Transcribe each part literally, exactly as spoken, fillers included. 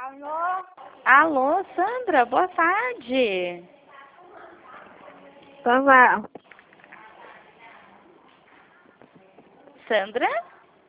Alô? Alô, Sandra, boa tarde. Olá. Sandra?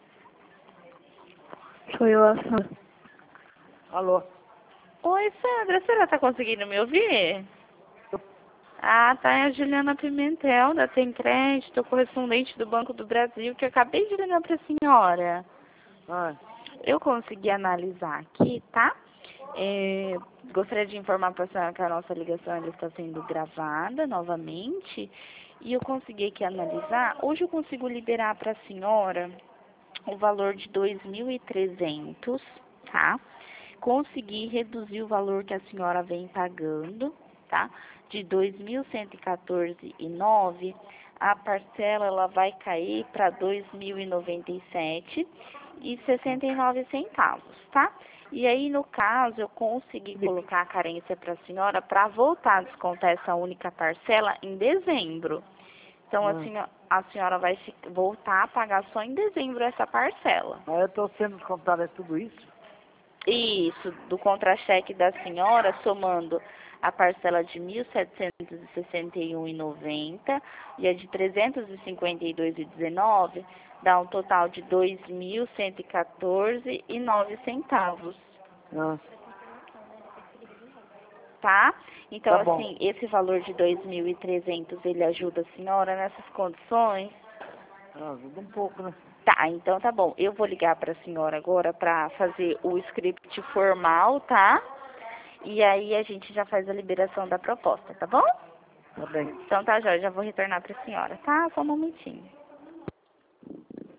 Sou eu, a Sandra. Alô? Oi, Sandra, você já tá conseguindo me ouvir? Ah, tá, é a Juliana Pimentel, da Tem Crédito, correspondente do Banco do Brasil, que eu acabei de ligar pra senhora. Ah, Eu consegui analisar aqui, tá? É, gostaria de informar para a senhora que a nossa ligação ela está sendo gravada novamente. E eu consegui aqui analisar. Hoje eu consigo liberar para a senhora o valor de dois mil e trezentos, tá? Consegui reduzir o valor que a senhora vem pagando, tá? De dois mil cento e quatorze reais e nove centavos. A parcela ela vai cair para dois mil e noventa e sete reais e sessenta e nove centavos, tá? E aí, no caso, eu consegui colocar a carência para a senhora para voltar a descontar essa única parcela em dezembro. Então, ah. assim, a senhora vai fi- voltar a pagar só em dezembro essa parcela. Mas eu estou sendo descontado, é tudo isso? Isso, do contra-cheque da senhora, somando a parcela de mil setecentos e sessenta e um reais e noventa centavos e a de trezentos e cinquenta e dois reais e dezenove centavos, dá um total de dois mil cento e quatorze reais e nove centavos. Ah, Tá? Então, tá bom. assim, esse valor de dois mil e trezentos, ele ajuda a senhora nessas condições? Ah, ajuda um pouco, né? Tá, então tá bom. Eu vou ligar para a senhora agora para fazer o script formal, tá? E aí a gente já faz a liberação da proposta, tá bom? Tá bem. Então tá, Jorge, já vou retornar para a senhora, tá? Só um momentinho.